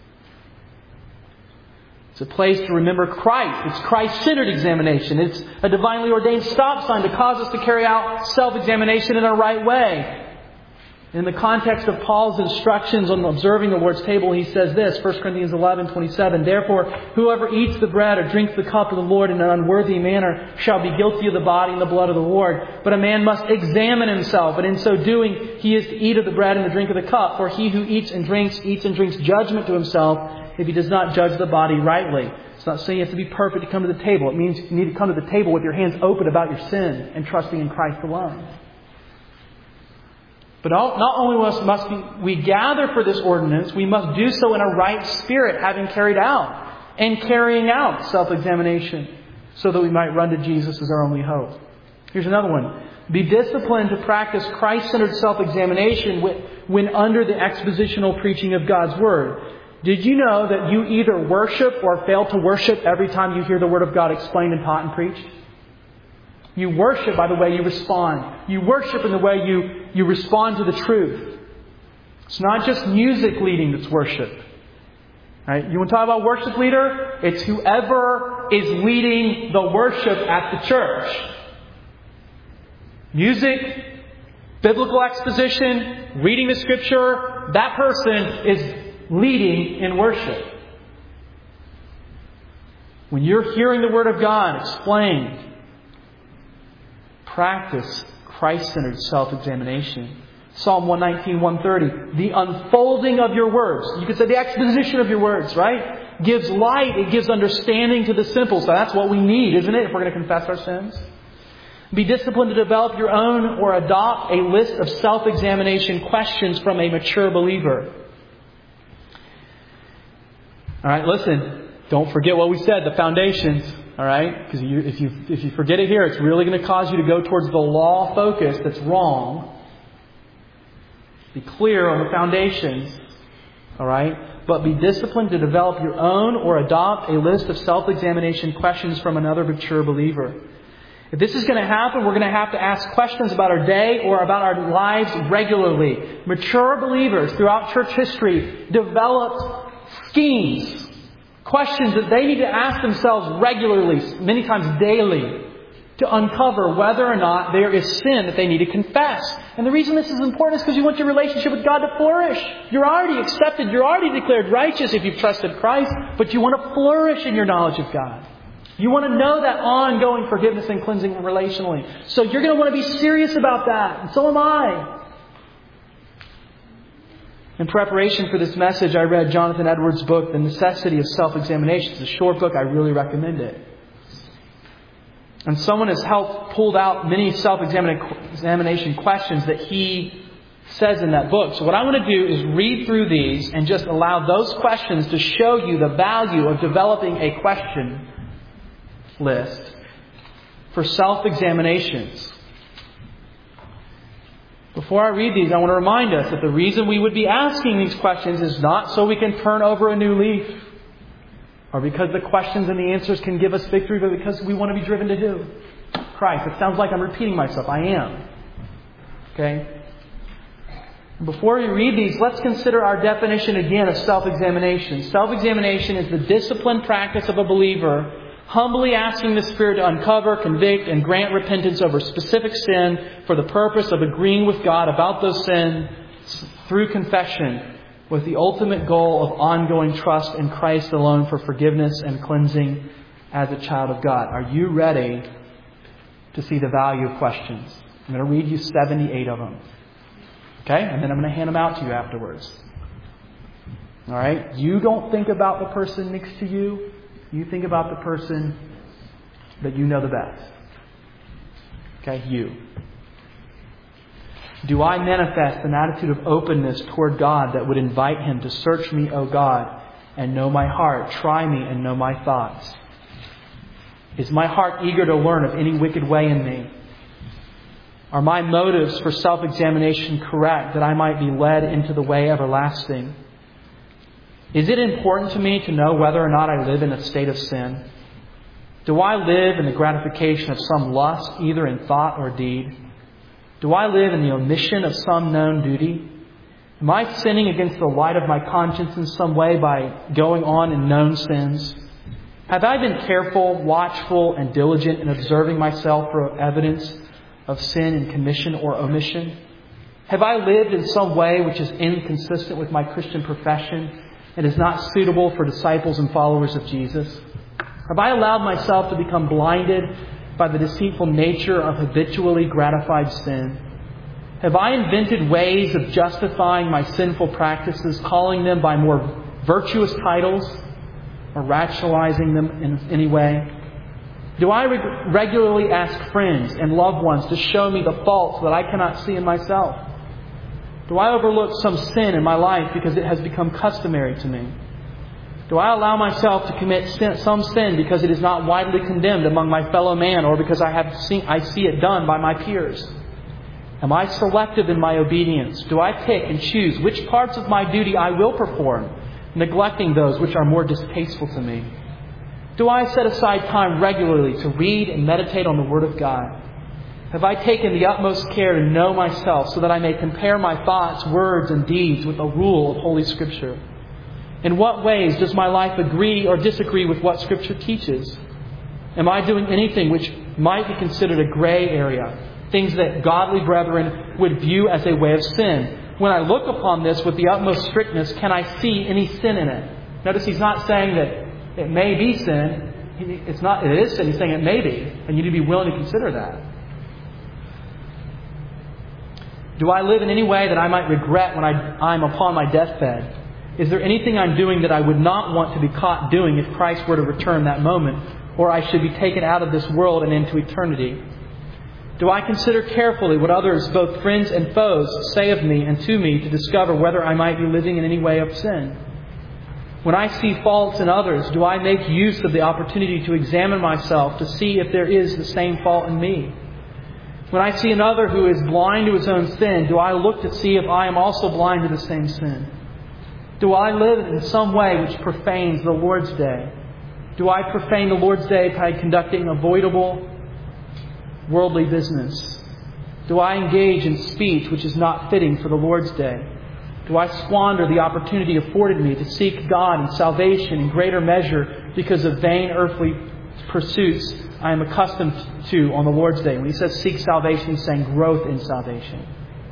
It's a place to remember Christ. It's Christ-centered examination. It's a divinely ordained stop sign to cause us to carry out self-examination in a right way. In the context of Paul's instructions on observing the Lord's table, he says this, First Corinthians eleven twenty-seven, "Therefore, whoever eats the bread or drinks the cup of the Lord in an unworthy manner shall be guilty of the body and the blood of the Lord. But a man must examine himself, and in so doing he is to eat of the bread and to drink of the cup. For he who eats and drinks, eats and drinks judgment to himself, if he does not judge the body rightly." It's not saying you have to be perfect to come to the table. It means you need to come to the table with your hands open about your sin and trusting in Christ alone. But not only must, must we gather for this ordinance, we must do so in a right spirit, having carried out and carrying out self-examination, so that we might run to Jesus as our only hope. Here's another one. Be disciplined to practice Christ-centered self-examination when under the expositional preaching of God's Word. Did you know that you either worship or fail to worship every time you hear the Word of God explained and taught and preached? You worship by the way you respond. You worship in the way you, you respond to the truth. It's not just music leading that's worship. Right? You want to talk about worship leader? It's whoever is leading the worship at the church. Music, biblical exposition, reading the Scripture, that person is leading in worship. When you're hearing the Word of God explained, practice Christ-centered self-examination. Psalm one nineteen, one thirty. The unfolding of your words. You could say the exposition of your words, right? Gives light. It gives understanding to the simple. So that's what we need, isn't it? If we're going to confess our sins. Be disciplined to develop your own or adopt a list of self-examination questions from a mature believer. All right, listen. Don't forget what we said, the foundations. All right? Because you, if you if you forget it here, it's really going to cause you to go towards the law focus that's wrong. Be clear on the foundations. All right? But be disciplined to develop your own or adopt a list of self-examination questions from another mature believer. If this is going to happen, we're going to have to ask questions about our day or about our lives regularly. Mature believers throughout church history developed schemes, questions that they need to ask themselves regularly, many times daily, to uncover whether or not there is sin that they need to confess. And the reason this is important is because you want your relationship with God to flourish. You're already accepted. You're already declared righteous if you've trusted Christ. But you want to flourish in your knowledge of God. You want to know that ongoing forgiveness and cleansing relationally. So you're going to want to be serious about that. And so am I. In preparation for this message, I read Jonathan Edwards' book, The Necessity of Self-Examination. It's a short book. I really recommend it. And someone has helped pulled out many self-examination questions that he says in that book. So what I want to do is read through these and just allow those questions to show you the value of developing a question list for self-examinations. Before I read these, I want to remind us that the reason we would be asking these questions is not so we can turn over a new leaf, or because the questions and the answers can give us victory, but because we want to be driven to who? Christ. It sounds like I'm repeating myself. I am. Okay? Before we read these, let's consider our definition again of self-examination. Self-examination is the disciplined practice of a believer humbly asking the Spirit to uncover, convict, and grant repentance over specific sin for the purpose of agreeing with God about those sins through confession with the ultimate goal of ongoing trust in Christ alone for forgiveness and cleansing as a child of God. Are you ready to see the value of questions? I'm going to read you seventy-eight of them. Okay? And then I'm going to hand them out to you afterwards. All right? You don't think about the person next to you. You think about the person that you know the best. Okay? You. Do I manifest an attitude of openness toward God that would invite Him to search me, O God, and know my heart, try me and know my thoughts? Is my heart eager to learn of any wicked way in me? Are my motives for self-examination correct, that I might be led into the way everlasting? Is it important to me to know whether or not I live in a state of sin? Do I live in the gratification of some lust, either in thought or deed? Do I live in the omission of some known duty? Am I sinning against the light of my conscience in some way by going on in known sins? Have I been careful, watchful, and diligent in observing myself for evidence of sin in commission or omission? Have I lived in some way which is inconsistent with my Christian profession and is not suitable for disciples and followers of Jesus? Have I allowed myself to become blinded by the deceitful nature of habitually gratified sin? Have I invented ways of justifying my sinful practices, calling them by more virtuous titles, or rationalizing them in any way? Do I reg- regularly ask friends and loved ones to show me the faults that I cannot see in myself? Do I overlook some sin in my life because it has become customary to me? Do I allow myself to commit sin, some sin because it is not widely condemned among my fellow man, or because I have seen, I see it done by my peers? Am I selective in my obedience? Do I pick and choose which parts of my duty I will perform, neglecting those which are more distasteful to me? Do I set aside time regularly to read and meditate on the Word of God? Have I taken the utmost care to know myself so that I may compare my thoughts, words, and deeds with the rule of Holy Scripture? In what ways does my life agree or disagree with what Scripture teaches? Am I doing anything which might be considered a gray area? Things that godly brethren would view as a way of sin. When I look upon this with the utmost strictness, can I see any sin in it? Notice he's not saying that it may be sin. It's not, it is sin. He's saying it may be. And you need to be willing to consider that. Do I live in any way that I might regret when I, I'm upon my deathbed? Is there anything I'm doing that I would not want to be caught doing if Christ were to return that moment, or I should be taken out of this world and into eternity? Do I consider carefully what others, both friends and foes, say of me and to me to discover whether I might be living in any way of sin? When I see faults in others, do I make use of the opportunity to examine myself to see if there is the same fault in me? When I see another who is blind to his own sin, do I look to see if I am also blind to the same sin? Do I live in some way which profanes the Lord's Day? Do I profane the Lord's Day by conducting avoidable worldly business? Do I engage in speech which is not fitting for the Lord's Day? Do I squander the opportunity afforded me to seek God and salvation in greater measure because of vain earthly pursuits I am accustomed to on the Lord's Day? When he says seek salvation, he's saying growth in salvation.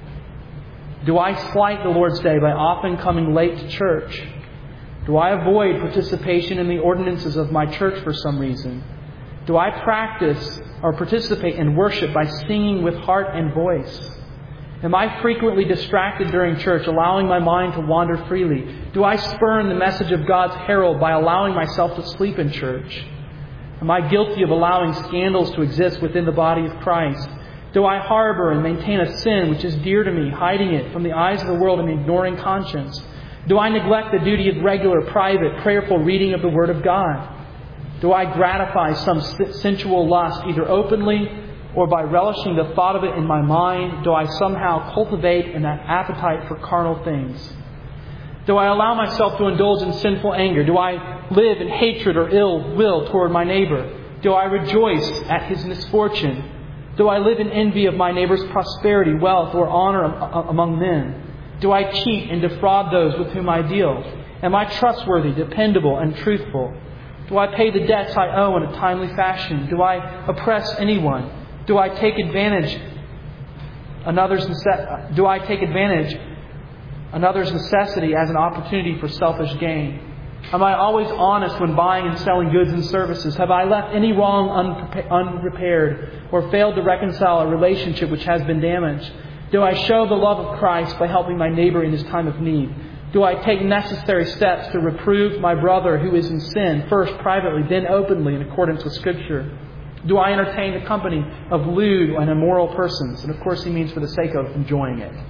Do I slight the Lord's Day by often coming late to church? Do I avoid participation in the ordinances of my church for some reason? Do I practice or participate in worship by singing with heart and voice? Am I frequently distracted during church, allowing my mind to wander freely? Do I spurn the message of God's herald by allowing myself to sleep in church? Am I guilty of allowing scandals to exist within the body of Christ? Do I harbor and maintain a sin which is dear to me, hiding it from the eyes of the world and ignoring conscience? Do I neglect the duty of regular, private, prayerful reading of the Word of God? Do I gratify some sensual lust, either openly or by relishing the thought of it in my mind? Do I somehow cultivate an appetite for carnal things? Do I allow myself to indulge in sinful anger? Do I live in hatred or ill will toward my neighbor? Do I rejoice at his misfortune? Do I live in envy of my neighbor's prosperity, wealth, or honor among men? Do I cheat and defraud those with whom I deal? Am I trustworthy, dependable, and truthful? Do I pay the debts I owe in a timely fashion? Do I oppress anyone? Do I take advantage another's Do I take advantage another's necessity as an opportunity for selfish gain? Am I always honest when buying and selling goods and services? Have I left any wrong unprepa- unrepaired or failed to reconcile a relationship which has been damaged? Do I show the love of Christ by helping my neighbor in his time of need? Do I take necessary steps to reprove my brother who is in sin, first privately, then openly in accordance with Scripture? Do I entertain the company of lewd and immoral persons? And of course he means for the sake of enjoying it.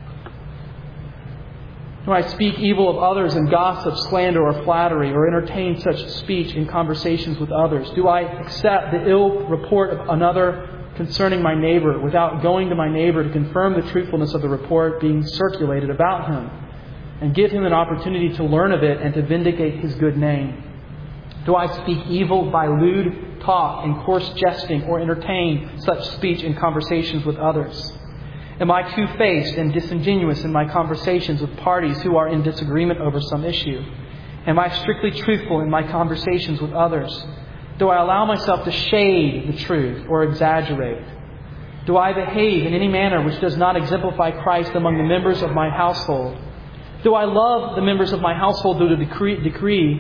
Do I speak evil of others in gossip, slander, or flattery, or entertain such speech in conversations with others? Do I accept the ill report of another concerning my neighbor without going to my neighbor to confirm the truthfulness of the report being circulated about him and give him an opportunity to learn of it and to vindicate his good name? Do I speak evil by lewd talk and coarse jesting or entertain such speech in conversations with others? Am I two-faced and disingenuous in my conversations with parties who are in disagreement over some issue? Am I strictly truthful in my conversations with others? Do I allow myself to shade the truth or exaggerate? Do I behave in any manner which does not exemplify Christ among the members of my household? Do I love the members of my household to a degree, degree,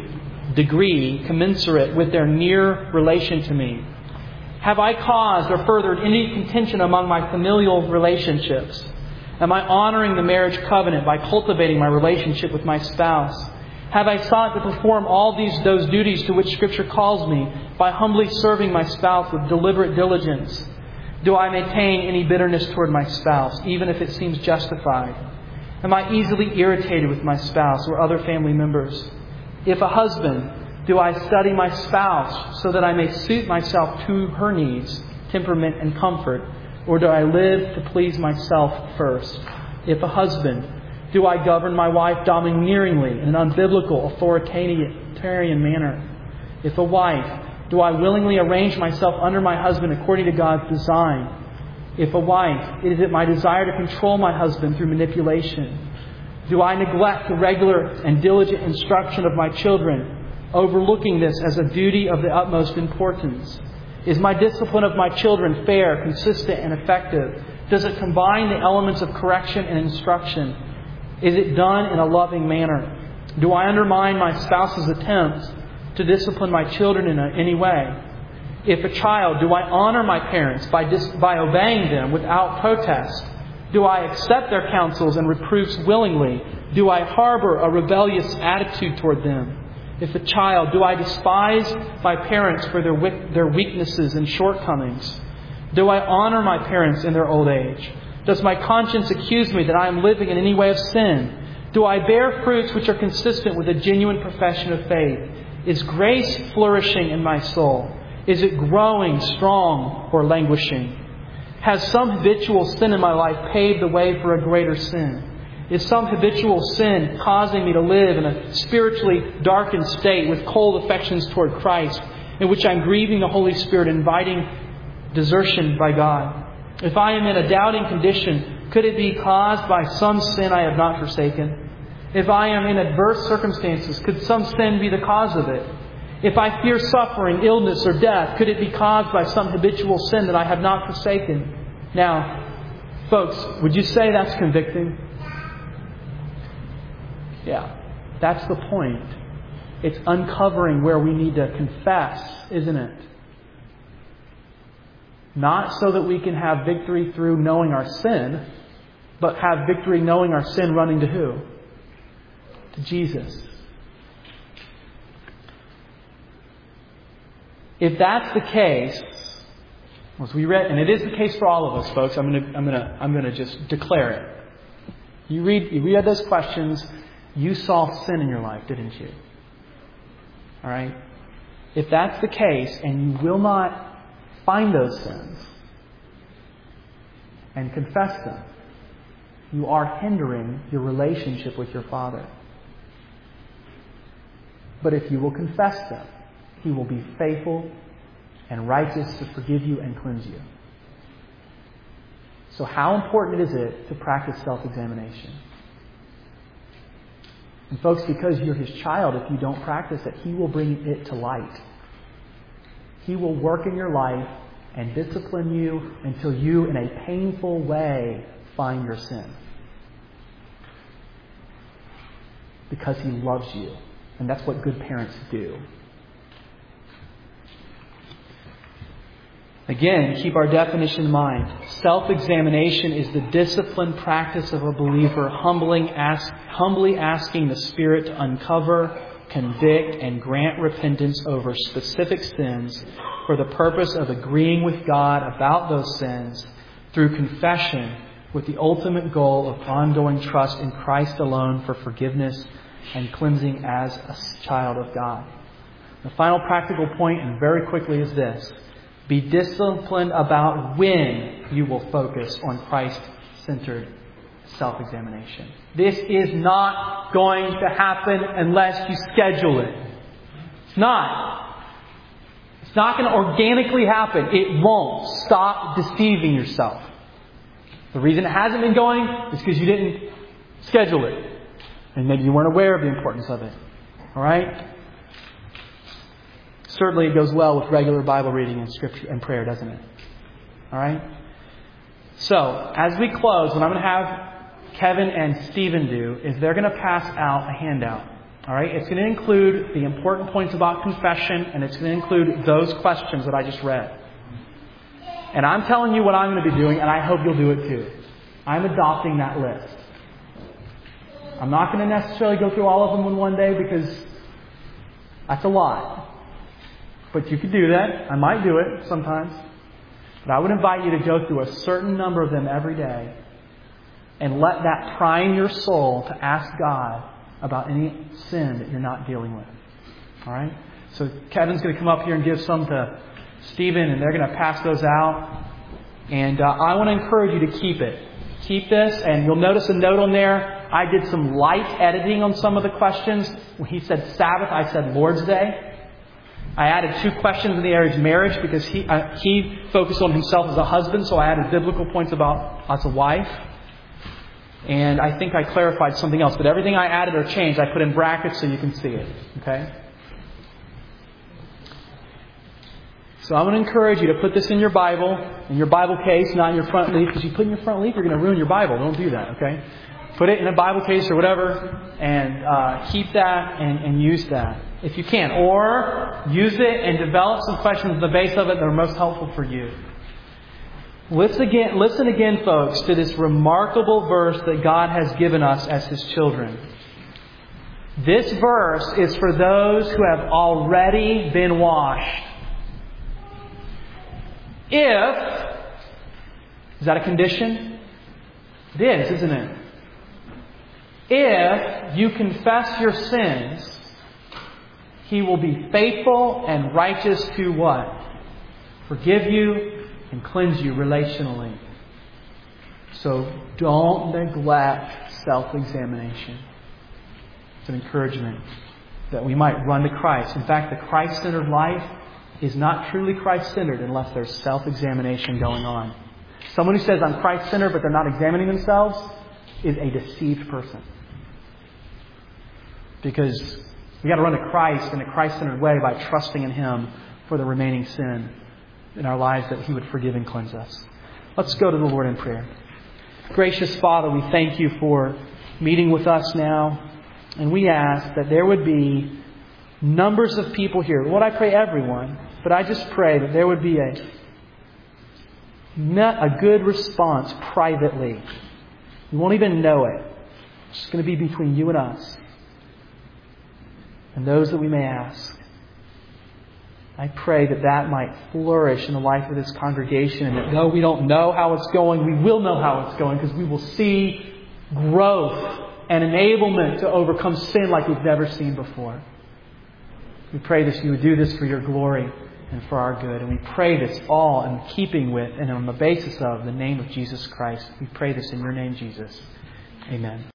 degree commensurate with their near relation to me? Have I caused or furthered any contention among my familial relationships? Am I honoring the marriage covenant by cultivating my relationship with my spouse? Have I sought to perform all these those duties to which Scripture calls me by humbly serving my spouse with deliberate diligence? Do I maintain any bitterness toward my spouse, even if it seems justified? Am I easily irritated with my spouse or other family members? If a husband, do I study my spouse so that I may suit myself to her needs, temperament, and comfort? Or do I live to please myself first? If a husband, do I govern my wife domineeringly in an unbiblical, authoritarian manner? If a wife, do I willingly arrange myself under my husband according to God's design? If a wife, is it my desire to control my husband through manipulation? Do I neglect the regular and diligent instruction of my children, overlooking this as a duty of the utmost importance? Is my discipline of my children fair, consistent, and effective? Does it combine the elements of correction and instruction? Is it done in a loving manner? Do I undermine my spouse's attempts to discipline my children in a, any way? If a child, do I honor my parents by, dis, by obeying them without protest? Do I accept their counsels and reproofs willingly? Do I harbor a rebellious attitude toward them? If a child, do I despise my parents for their their weaknesses and shortcomings? Do I honor my parents in their old age? Does my conscience accuse me that I am living in any way of sin? Do I bear fruits which are consistent with a genuine profession of faith? Is grace flourishing in my soul? Is it growing strong or languishing? Has some habitual sin in my life paved the way for a greater sin? Is some habitual sin causing me to live in a spiritually darkened state with cold affections toward Christ, in which I'm grieving the Holy Spirit, inviting desertion by God? If I am in a doubting condition, could it be caused by some sin I have not forsaken? If I am in adverse circumstances, could some sin be the cause of it? If I fear suffering, illness, or death, could it be caused by some habitual sin that I have not forsaken? Now, folks, would you say that's convicting? Yeah, that's the point. It's uncovering where we need to confess, isn't it? Not so that we can have victory through knowing our sin, but have victory knowing our sin running to who? To Jesus. If that's the case, as we read, and it is the case for all of us, folks, I'm going to, I'm going to, I'm going to just declare it. You read, you read those questions. You saw sin in your life, didn't you? All right? If that's the case, and you will not find those sins and confess them, you are hindering your relationship with your Father. But if you will confess them, He will be faithful and righteous to forgive you and cleanse you. So how important is it to practice self-examination? And folks, because you're His child, if you don't practice it, He will bring it to light. He will work in your life and discipline you until you, in a painful way, find your sin. because He loves you. And that's what good parents do. Again, keep our definition in mind. Self-examination is the disciplined practice of a believer humbling, ask, humbly asking the Spirit to uncover, convict, and grant repentance over specific sins for the purpose of agreeing with God about those sins through confession, with the ultimate goal of ongoing trust in Christ alone for forgiveness and cleansing as a child of God. The final practical point, and very quickly, is this. Be disciplined about when you will focus on Christ-centered self-examination. This is not going to happen unless you schedule it. It's not. It's not going to organically happen. It won't. Stop deceiving yourself. The reason it hasn't been going is because you didn't schedule it. And maybe you weren't aware of the importance of it. All right? Certainly it goes well with regular Bible reading and scripture and prayer, doesn't it? All right? So, as we close, what I'm going to have Kevin and Stephen do is they're going to pass out a handout. All right? It's going to include the important points about confession, and it's going to include those questions that I just read. And I'm telling you what I'm going to be doing, and I hope you'll do it too. I'm adopting that list. I'm not going to necessarily go through all of them in one day because that's a lot. But you could do that. I might do it sometimes. But I would invite you to go through a certain number of them every day and let that prime your soul to ask God about any sin that you're not dealing with. All right? So Kevin's going to come up here and give some to Stephen, and they're going to pass those out. And uh, I want to encourage you to keep it. Keep this, and you'll notice a note on there. I did some light editing on some of the questions. When he said Sabbath, I said Lord's Day. I added two questions in the area of marriage because he uh, he focused on himself as a husband, so I added biblical points about as a wife. And I think I clarified something else, but everything I added or changed, I put in brackets so you can see it. Okay? So I'm going to encourage you to put this in your Bible, in your Bible case, not in your front leaf, because you put in your front leaf, you're going to ruin your Bible. Don't do that, okay? Put it in a Bible case or whatever, and uh, keep that and, and use that if you can. Or use it and develop some questions at the base of it that are most helpful for you. Listen again, listen again, folks, to this remarkable verse that God has given us as His children. This verse is for those who have already been washed. If, is that a condition? It is, isn't it? If you confess your sins, He will be faithful and righteous to what? Forgive you and cleanse you relationally. So don't neglect self-examination. It's an encouragement that we might run to Christ. In fact, the Christ-centered life is not truly Christ-centered unless there's self-examination going on. Someone who says, I'm Christ-centered, but they're not examining themselves is a deceived person. Because we've got to run to Christ in a Christ-centered way by trusting in Him for the remaining sin in our lives that He would forgive and cleanse us. Let's go to the Lord in prayer. Gracious Father, we thank You for meeting with us now. And we ask that there would be numbers of people here. Lord, I pray everyone, but I just pray that there would be a, a good response privately. You won't even know it. It's just going to be between You and us and those that we may ask. I pray that that might flourish in the life of this congregation, and that though we don't know how it's going, we will know how it's going, because we will see growth and enablement to overcome sin like we've never seen before. We pray that You would do this for Your glory and for our good. And we pray this all in keeping with and on the basis of the name of Jesus Christ. We pray this in Your name, Jesus. Amen.